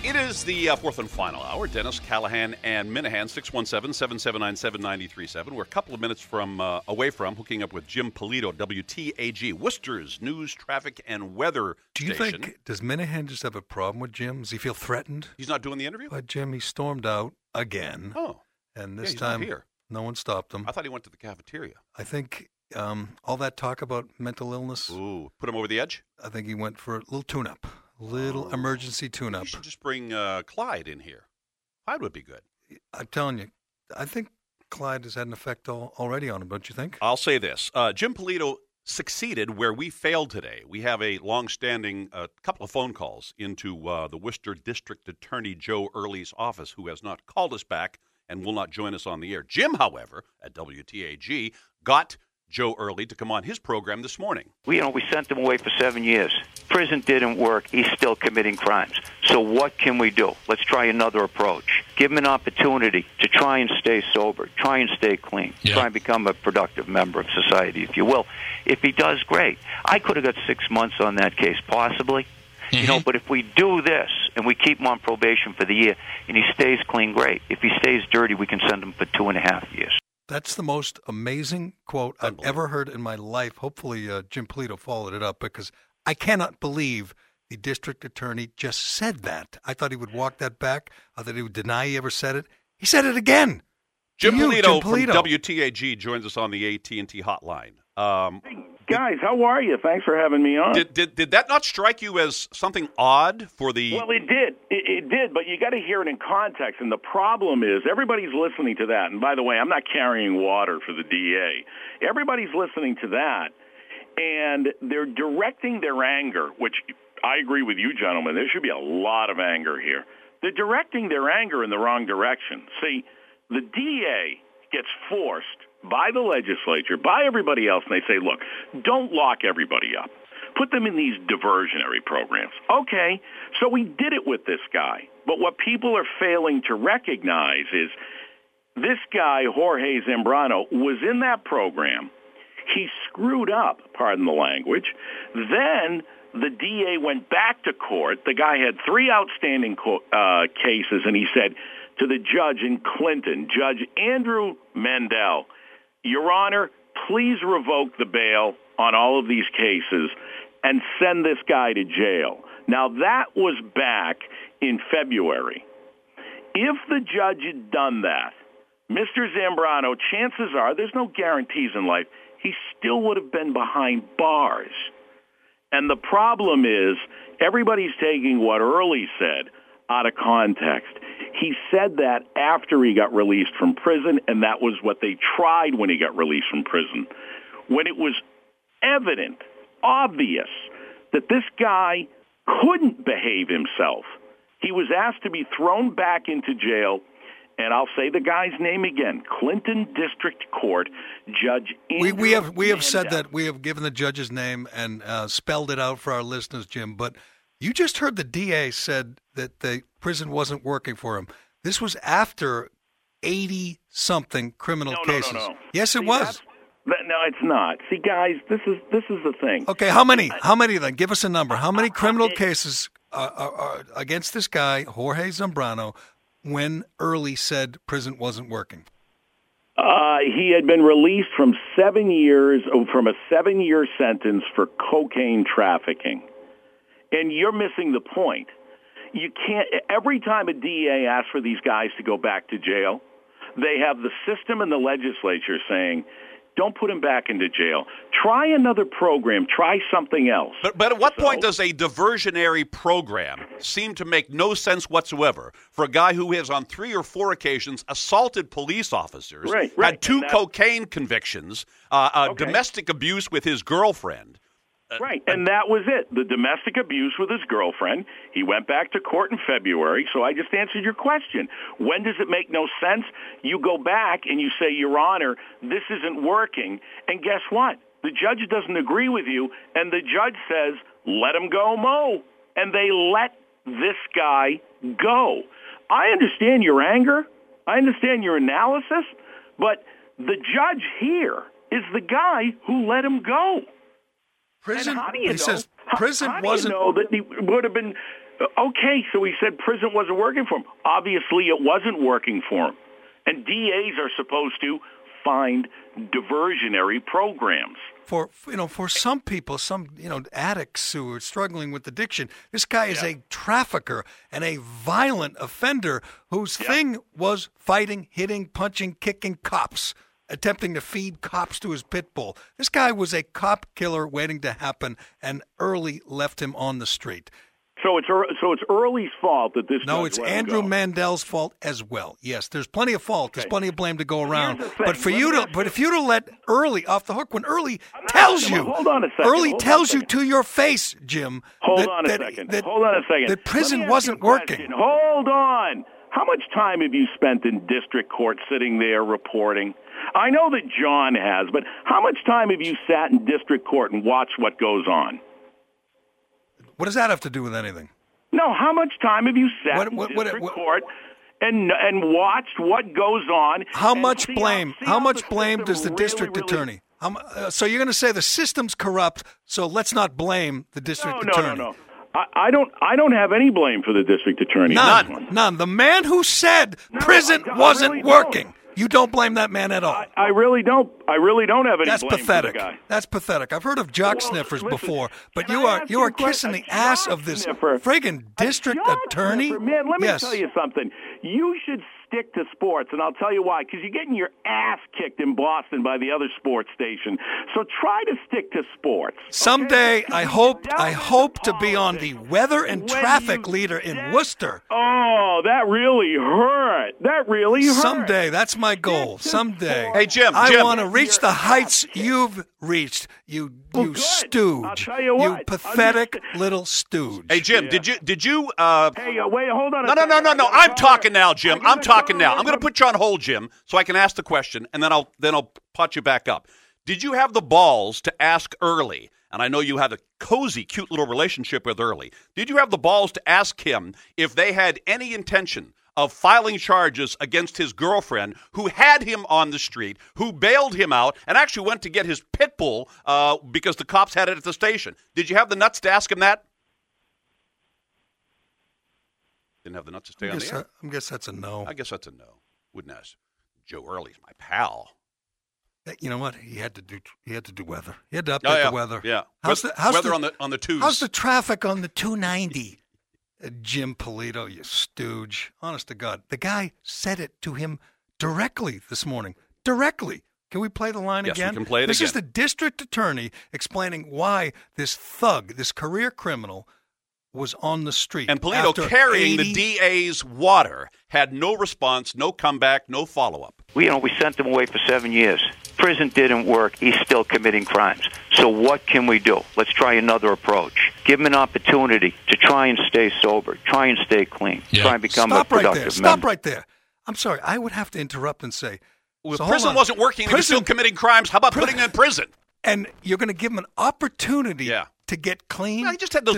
It is the fourth and final hour. Dennis, Callahan, and Minahan, 617-779-7937. We're a couple of minutes away from hooking up with Jim Polito, WTAG, Worcester's news, traffic, and weather Do you station. think, does Minahan just have a problem with Jim? Does he feel threatened? He's not doing the interview? But Jim, he stormed out again. Oh. And this he's time, not here. No one stopped him. I thought he went to the cafeteria. I think all that talk about mental illness. Ooh, put him over the edge? I think he went for a little tune-up. Little emergency tune-up. You should just bring Clyde in here. Clyde would be good. I'm telling you, I think Clyde has had an effect already on him, don't you think? I'll say this. Jim Polito succeeded where we failed today. We have a long-standing couple of phone calls into the Worcester District Attorney Joe Early's office, who has not called us back and will not join us on the air. Jim, however, at WTAG, got Joe Early to come on his program this morning. We sent him away for 7 years. Prison didn't work. He's still committing crimes. So what can we do? Let's try another approach. Give him an opportunity to try and stay sober, try and stay clean, try and become a productive member of society, if you will. If he does, great. I could have got 6 months on that case, possibly. Mm-hmm. But if we do this and we keep him on probation for the year and he stays clean, great. If he stays dirty, we can send him for 2.5 years. That's the most amazing quote I've ever heard in my life. Hopefully Jim Polito followed it up, because I cannot believe the district attorney just said that. I thought he would walk that back. I thought he would deny he ever said it. He said it again. Jim Polito from WTAG joins us on the AT&T hotline. Hey, guys, how are you? Thanks for having me on. Did that not strike you as something odd for the... Well, it did. It did, but you got to hear it in context. And the problem is everybody's listening to that. And by the way, I'm not carrying water for the DA. Everybody's listening to that, and they're directing their anger, which I agree with you, gentlemen. There should be a lot of anger here. They're directing their anger in the wrong direction. See, the DA gets forced by the legislature, by everybody else, and they say, look, don't lock everybody up. Put them in these diversionary programs. Okay, so we did it with this guy. But what people are failing to recognize is this guy, Jorge Zambrano, was in that program. He screwed up, pardon the language. Then the DA went back to court. The guy had 3 outstanding cases, and he said to the judge in Clinton, Judge Andrew Mandel, Your Honor, please revoke the bail on all of these cases and send this guy to jail. Now, that was back in February. If the judge had done that, Mr. Zambrano, chances are, there's no guarantees in life, he still would have been behind bars. And the problem is everybody's taking what Early said out of context. He said that after he got released from prison, and that was what they tried when he got released from prison. When it was evident, obvious, that this guy couldn't behave himself, he was asked to be thrown back into jail, and I'll say the guy's name again, Clinton District Court, Judge Andrew We have said that. We have given the judge's name and spelled it out for our listeners, Jim, but you just heard the DA said that the prison wasn't working for him. This was after 80-something criminal cases. No. Yes, it was. No, it's not. See, guys, this is the thing. Okay, how many? How many then? Give us a number. How many criminal cases are against this guy, Jorge Zambrano, when Early said prison wasn't working? He had been released from a 7-year sentence for cocaine trafficking. And you're missing the point. You can't. Every time a DA asks for these guys to go back to jail, they have the system and the legislature saying, don't put him back into jail. Try another program. Try something else. But at what point does a diversionary program seem to make no sense whatsoever for a guy who has on 3 or 4 occasions assaulted police officers, had 2 cocaine convictions, domestic abuse with his girlfriend? Right, and that was it. The domestic abuse with his girlfriend. He went back to court in February, so I just answered your question. When does it make no sense? You go back and you say, Your Honor, this isn't working, and guess what? The judge doesn't agree with you, and the judge says, let him go, Mo, and they let this guy go. I understand your anger. I understand your analysis, but the judge here is the guy who let him go. Prison, and how do you know? He says prison how do wasn't. You know that he would have been Okay, so he said prison wasn't working for him. Obviously, it wasn't working for him. And DAs are supposed to find diversionary programs. For some people, some addicts who are struggling with addiction, this guy is a trafficker and a violent offender whose thing was fighting, hitting, punching, kicking cops, attempting to feed cops to his pit bull. This guy was a cop killer waiting to happen, and Early left him on the street. So it's Early's fault that this. No, it's Andrew Mandel's fault as well. Yes, there's plenty of fault. There's plenty of blame to go around. But if you to let Early off the hook when Early tells you, hold on a second. Early tells you to your face, Jim. Hold on a second. That prison wasn't working. Hold on. How much time have you spent in district court sitting there reporting? I know that John has, but how much time have you sat in district court and watched what goes on? What does that have to do with anything? No, how much time have you sat in district court and watched what goes on? How much blame? How much blame does the district attorney? So you're going to say the system's corrupt? So let's not blame the district attorney. No. I don't have any blame for the district attorney. None. The man who said prison wasn't working. You don't blame that man at all. I really don't. I really don't have any That's blame pathetic. for the guy. That's pathetic. I've heard of jock sniffers before, but you are kissing the ass of this friggin' district attorney. Man, let me tell you something. You should stick to sports, and I'll tell you why. Because you're getting your ass kicked in Boston by the other sports station. So try to stick to sports. Someday, okay? I hope to be on the weather and traffic leader in Worcester. Oh, that really hurt. That really hurt. Someday, that's my goal. Someday. Hey, Jim. I want to reach the heights you've reached. You stooge. I'll tell you what. You pathetic little stooge. Hey, Jim. Yeah. Did you? Hey, wait. Hold on. No. I'm talking now, Jim. I'm talking now. I'm going to put you on hold, Jim, so I can ask the question, and then I'll pot you back up. Did you have the balls to ask Early? And I know you had a cozy, cute little relationship with Early. Did you have the balls to ask him if they had any intention of filing charges against his girlfriend who had him on the street, who bailed him out, and actually went to get his pit bull because the cops had it at the station? Did you have the nuts to ask him that? Didn't have the nuts to stay on the air? I guess that's a no. I guess that's a no. Wouldn't ask. Joe Early's my pal. You know what? He had to do weather. He had to update the weather. Yeah. How's weather on the twos? How's the traffic on the 290? Jim Polito, you stooge. Honest to God. The guy said it to him directly this morning. Directly. Can we play the line again? Yes, we can play it This again. is the district attorney explaining why this thug, this career criminal, was on the street. And Polito, carrying the DA's water, had no response, no comeback, no follow-up. We sent him away for 7 years. Prison didn't work. He's still committing crimes. So what can we do? Let's try another approach. Give him an opportunity to try and stay sober, try and stay clean, try and become a productive member. Stop right there. I'm sorry. I would have to interrupt and say, well, prison wasn't working. He was still committing crimes. How about putting him in prison? And you're going to give him an opportunity to get clean, well, he just had those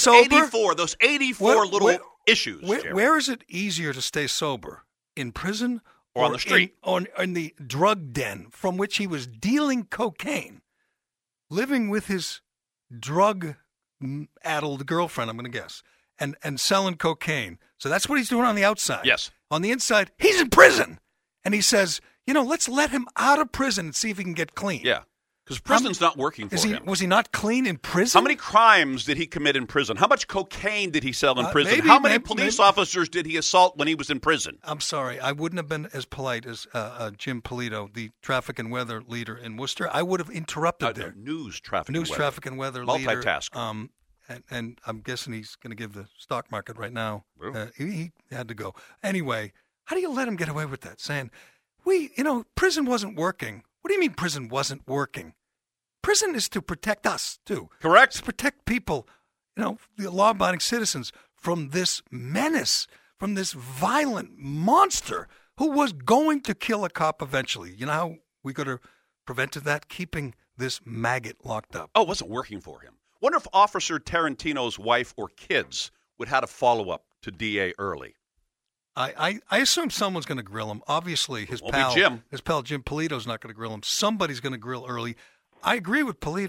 84 little issues. Where is it easier to stay sober? In prison or on the street? In the drug den from which he was dealing cocaine, living with his drug-addled girlfriend, I'm going to guess, and selling cocaine. So that's what he's doing on the outside. Yes. On the inside, he's in prison. And he says, let's let him out of prison and see if he can get clean. Yeah. Because prison's not working for him. Was he not clean in prison? How many crimes did he commit in prison? How much cocaine did he sell in prison? How many police officers did he assault when he was in prison? I'm sorry. I wouldn't have been as polite as Jim Polito, the traffic and weather leader in Worcester. I would have interrupted there. News, traffic and weather leader. Multitasker. And I'm guessing he's going to give the stock market right now. He had to go. Anyway, how do you let him get away with that? Saying, prison wasn't working. What do you mean prison wasn't working? Prison is to protect us, too. Correct. It's to protect people, the law-abiding citizens from this menace, from this violent monster who was going to kill a cop eventually. You know how we could have prevented that? Keeping this maggot locked up. Oh, it wasn't working for him. Wonder if Officer Tarantino's wife or kids would have a follow-up to D.A. Early. I assume someone's going to grill him. Obviously, his pal Jim Polito's not going to grill him. Somebody's going to grill Early. I agree with Polito.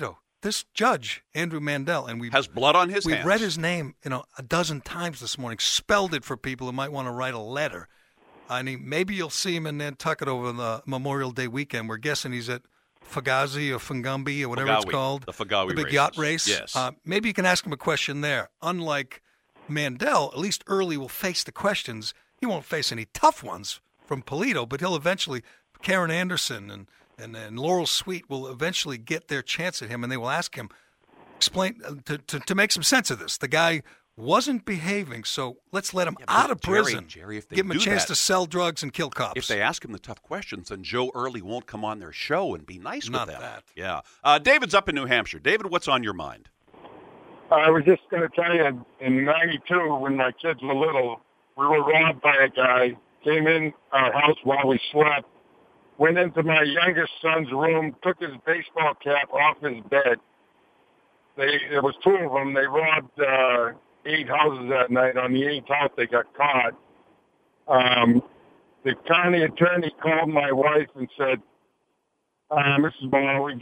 this judge, Andrew Mandel, and has blood on his hands. We've read his name, a dozen times this morning, spelled it for people who might want to write a letter. I mean, maybe you'll see him in Nantucket over the Memorial Day weekend. We're guessing he's at Fugazi or Fungumbi or whatever it's called. The Fugawi big races. Yacht race. Yes. Maybe you can ask him a question there. Unlike Mandel, at least Early will face the questions. He won't face any tough ones from Polito, but he'll eventually, Karen Anderson and Laurel Sweet will eventually get their chance at him, and they will ask him, explain, to make some sense of this. The guy wasn't behaving, so let's let him out of prison. Jerry, if they give him a chance to sell drugs and kill cops. If they ask him the tough questions, then Joe Early won't come on their show and be nice Not with them. that. Yeah. David's up in New Hampshire. David, what's on your mind? I was just going to tell you, in '92, when my kids were little, we were robbed by a guy, came in our house while we slept, went into my youngest son's room, took his baseball cap off his bed. There was two of them. They robbed 8 houses that night. On the 8th house, they got caught. The county attorney called my wife and said, Mrs. Bono,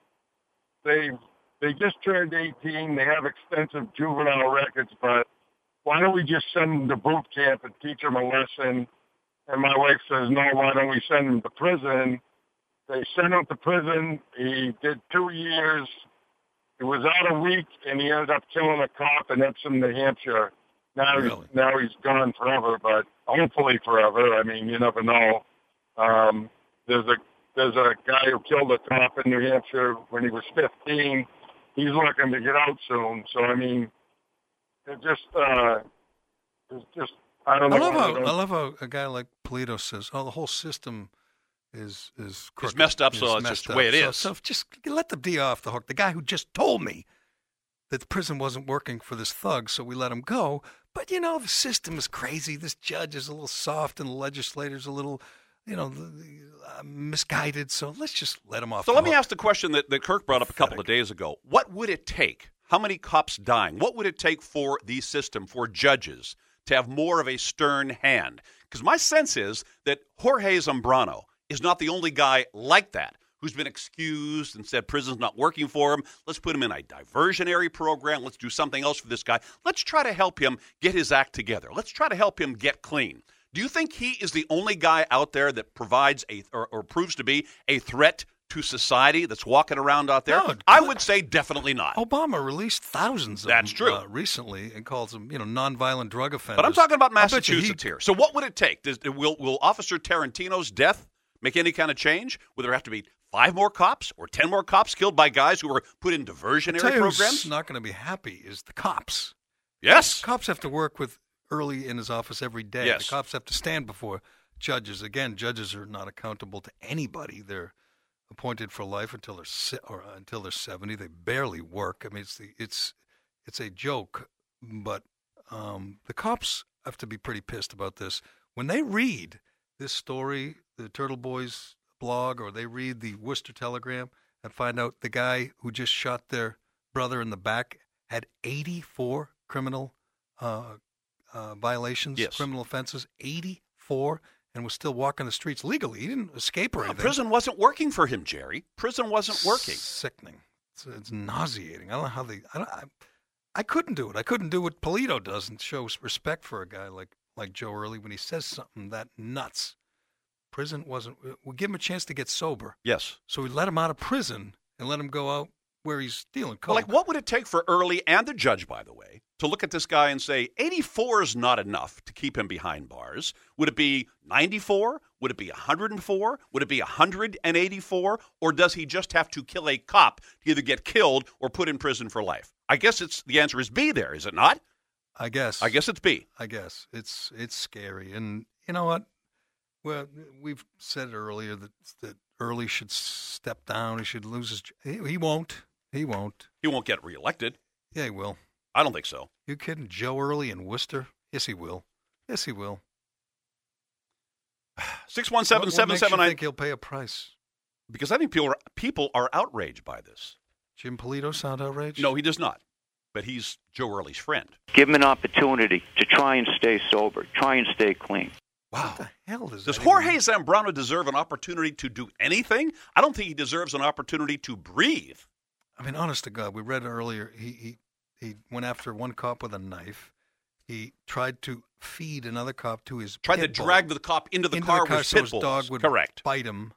they just turned 18. They have extensive juvenile records, but why don't we just send them to boot camp and teach them a lesson? And my wife says, no, why don't we send him to prison? They sent him to prison. He did 2 years. He was out a week, and he ended up killing a cop in Epsom, New Hampshire. Now he's gone forever, but hopefully forever. I mean, you never know. There's a guy who killed a cop in New Hampshire when he was 15. He's looking to get out soon. So, I mean, it's just I don't know. I love how a guy like Polito says, "Oh, the whole system is crooked. It's messed up, so it's just the way it is." So just let the DA off the hook. The guy who just told me that the prison wasn't working for this thug, so we let him go. But the system is crazy. This judge is a little soft, and the legislator's a little, misguided. So let's just let him off. So let me ask the question that Kirk brought up a couple of days ago. What would it take? How many cops dying? What would it take for the system, for judges, to have more of a stern hand? Because my sense is that Jorge Zambrano is not the only guy like that who's been excused and said prison's not working for him. Let's put him in a diversionary program. Let's do something else for this guy. Let's try to help him get his act together. Let's try to help him get clean. Do you think he is the only guy out there that provides or proves to be a threat to society that's walking around out there? No, I would say definitely not. Obama released thousands of That's them true. Recently and calls them, nonviolent drug offenders. But I'm talking about Massachusetts here. So what would it take? Will Officer Tarantino's death make any kind of change? Will there have to be 5 more cops or 10 more cops killed by guys who were put in diversionary programs? Who's not going to be happy is the cops. Yes. Cops have to work with Early in his office every day. Yes. The cops have to stand before judges. Again, judges are not accountable to anybody. They're appointed for life until they're 70. They barely work. I mean, it's a joke. But the cops have to be pretty pissed about this. When they read this story, the Turtle Boys blog, or they read the Worcester Telegram and find out the guy who just shot their brother in the back had 84 criminal violations, yes. criminal offenses, 84, and was still walking the streets legally. He didn't escape or anything. Prison wasn't working for him, Jerry. Prison wasn't working. Sickening. It's nauseating. I don't know how I couldn't do it. I couldn't do what Polito does and show respect for a guy like Joe Early when he says something that nuts. Prison wasn't. We give him a chance to get sober. Yes. So we let him out of prison and let him go out where he's stealing coke. Well, what would it take for Early and the judge, by the way, to look at this guy and say 84 is not enough to keep him behind bars? Would it be 94? Would it be 104? Would it be 184? Or does he just have to kill a cop to either get killed or put in prison for life? I guess the answer is B there, is it not? I guess it's B. I guess it's scary, and you know what? Well, we've said earlier that Early should step down. He should lose his. He won't. He won't. He won't get reelected. Yeah, he will. I don't think so. You kidding? Joe Early in Worcester? Yes, he will. Yes, he will. 617-779. What makes you think he'll pay a price? Because I think people are outraged by this. Jim Polito sound outraged? No, he does not. But he's Joe Early's friend. Give him an opportunity to try and stay sober, try and stay clean. Wow. What the hell does Jorge Zambrano deserve an opportunity to do anything? I don't think he deserves an opportunity to breathe. I mean, honest to God, we read earlier, he went after one cop with a knife. He tried to feed another cop to his Tried to pit bull. drag the cop into the car with so pit his bulls. dog would Correct. bite him.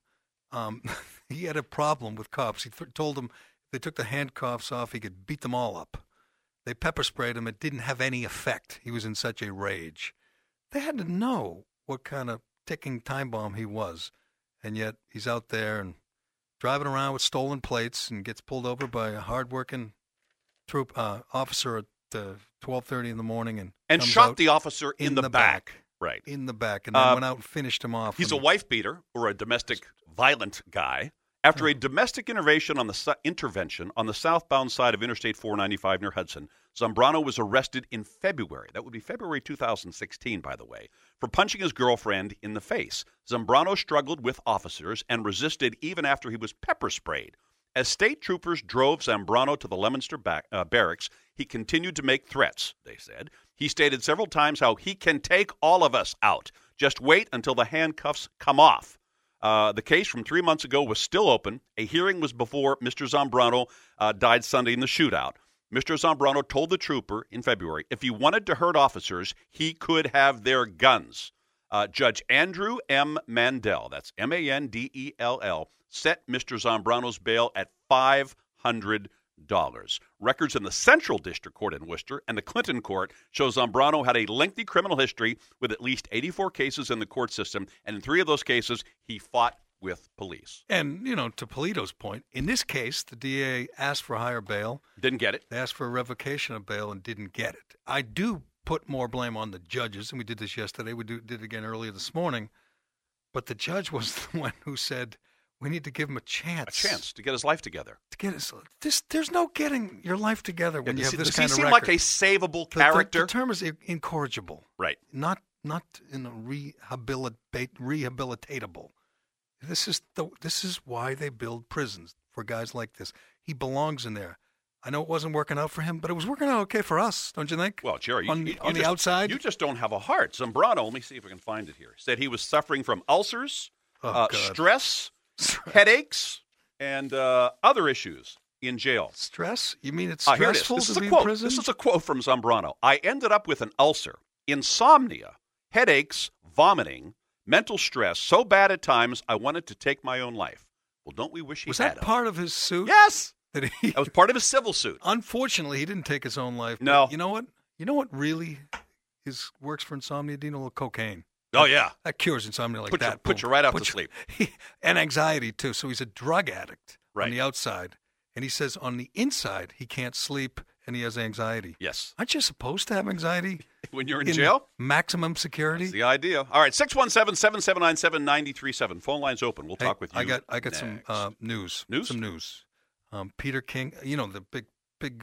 He had a problem with cops. He told them if they took the handcuffs off, he could beat them all up. They pepper sprayed him. It didn't have any effect. He was in such a rage. They had to know what kind of ticking time bomb he was. And yet he's out there and driving around with stolen plates and gets pulled over by a hardworking troop officer at 12:30 in the morning and comes shot out the officer in the back. Right. In the back, and then went out and finished him off. He's a wife beater or a domestic violent guy. After a domestic intervention on the southbound side of Interstate 495 near Hudson, Zambrano was arrested in February. That would be February 2016, by the way, for punching his girlfriend in the face. Zambrano struggled with officers and resisted even after he was pepper sprayed. As state troopers drove Zambrano to the Leominster barracks, he continued to make threats, they said. He stated several times how he can take all of us out. Just wait until the handcuffs come off. The case from 3 months ago was still open. A hearing was before Mr. Zambrano died Sunday in the shootout. Mr. Zambrano told the trooper in February if he wanted to hurt officers, he could have their guns. Judge Andrew M. Mandel, that's Mandell, set Mr. Zambrano's bail at $500. Records in the Central District Court in Worcester and the Clinton Court show Zambrano had a lengthy criminal history with at least 84 cases in the court system, and in 3 of those cases, he fought with police. And, to Polito's point, in this case, the DA asked for higher bail. Didn't get it. They asked for a revocation of bail and didn't get it. I do put more blame on the judges, and we did this yesterday. We did it again earlier this morning. But the judge was the one who said, we need to give him a chance. A chance to get his life together. There's no getting your life together when you have this kind of record. Does he seem like a savable character? The term is incorrigible. Right. Not in a rehabilitatable. This is why they build prisons for guys like this. He belongs in there. I know it wasn't working out for him, but it was working out okay for us, don't you think? Well, Jerry, on the outside, you just don't have a heart. Zambrano, let me see if I can find it here. Said he was suffering from ulcers, stress, headaches, and other issues in jail. Stress? You mean it's stressful to be in prison? This is a quote from Zambrano. I ended up with an ulcer, insomnia, headaches, vomiting, mental stress, so bad at times I wanted to take my own life. Well, don't we wish he had Was that part of his suit? Yes. That was part of his civil suit. Unfortunately, he didn't take his own life. No. You know what? You know what really works for insomnia, Dean? A little cocaine. Oh, yeah. That cures insomnia like that. Put you right out to sleep. And anxiety, too. So he's a drug addict on the outside. And he says on the inside, he can't sleep and he has anxiety. Yes. Aren't you supposed to have anxiety? When you're in jail? Maximum security? That's the idea. All right, 617-7797-93.7. Phone line's open. We'll talk with you. I got next. some news. News? Some news. Peter King, the big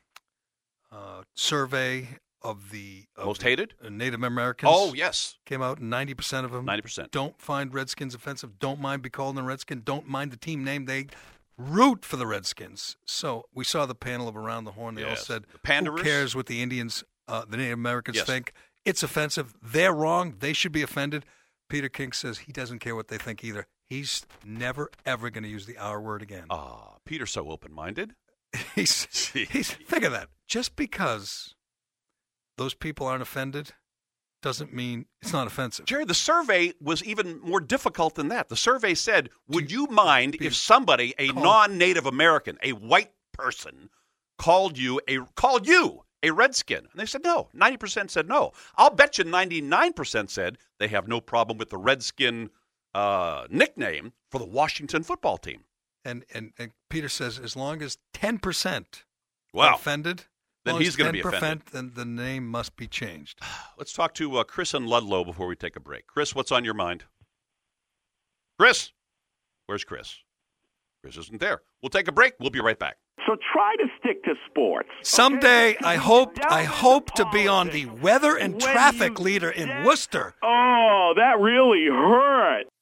survey of the most hated Native Americans. Oh, yes. Came out, 90% of them 90% don't find Redskins offensive, don't mind be called a Redskin, don't mind the team name. They root for the Redskins. So we saw the panel of Around the Horn. They all said, who cares what the Indians, the Native Americans think? It's offensive. They're wrong. They should be offended. Peter King says he doesn't care what they think either. He's never, ever going to use the R word again. Peter's so open-minded. He's think of that. Just because those people aren't offended doesn't mean it's not offensive. Jerry, the survey was even more difficult than that. The survey said, would you mind if somebody, a non-Native American, a white person, called you a Redskin? And they said no. 90% said no. I'll bet you 99% said they have no problem with the Redskin nickname for the Washington football team. And Peter says as long as 10% are offended, then he's going to be offended. Then the name must be changed. Let's talk to Chris in Ludlow before we take a break. Chris, what's on your mind? Chris? Where's Chris? Chris isn't there. We'll take a break. We'll be right back. So try to stick to sports. Someday, I hope to be on the weather and traffic leader in Worcester. Oh, that really hurt.